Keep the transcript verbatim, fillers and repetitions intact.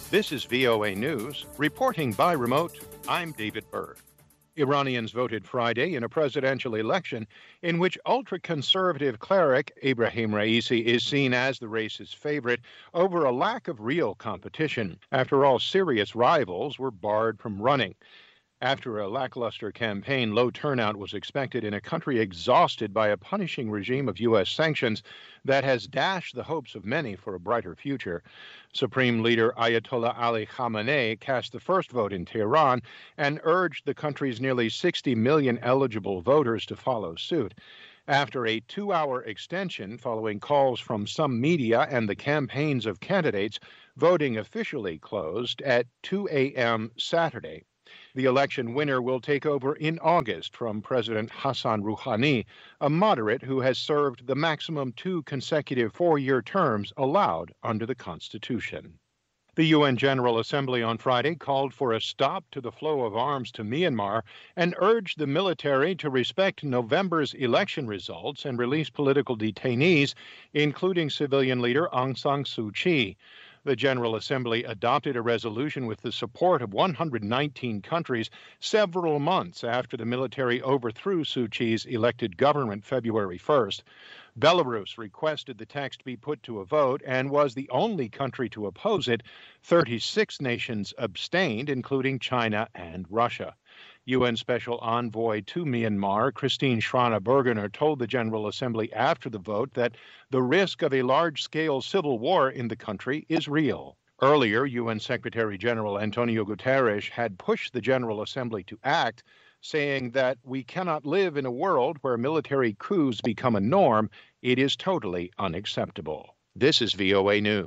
This is V O A News, reporting by remote. I'm David Berg. Iranians voted Friday in a presidential election in which ultra-conservative cleric Ebrahim Raisi is seen as the race's favorite over a lack of real competition. After all, serious rivals were barred from running. After a lackluster campaign, low turnout was expected in a country exhausted by a punishing regime of U S sanctions that has dashed the hopes of many for a brighter future. Supreme Leader Ayatollah Ali Khamenei cast the first vote in Tehran and urged the country's nearly sixty million eligible voters to follow suit. After a two-hour extension following calls from some media and the campaigns of candidates, voting officially closed at two a.m. Saturday. The election winner will take over in August from President Hassan Rouhani, a moderate who has served the maximum two consecutive four-year terms allowed under the Constitution. The U N General Assembly on Friday called for a stop to the flow of arms to Myanmar and urged the military to respect November's election results and release political detainees, including civilian leader Aung San Suu Kyi. The General Assembly adopted a resolution with the support of one hundred nineteen countries several months after the military overthrew Suu Kyi's elected government February first. Belarus requested the text be put to a vote and was the only country to oppose it. thirty-six nations abstained, including China and Russia. U N Special Envoy to Myanmar, Christine Schraner Burgener, told the General Assembly after the vote that the risk of a large-scale civil war in the country is real. Earlier, U N Secretary General Antonio Guterres had pushed the General Assembly to act, saying that we cannot live in a world where military coups become a norm. It is totally unacceptable. This is V O A News.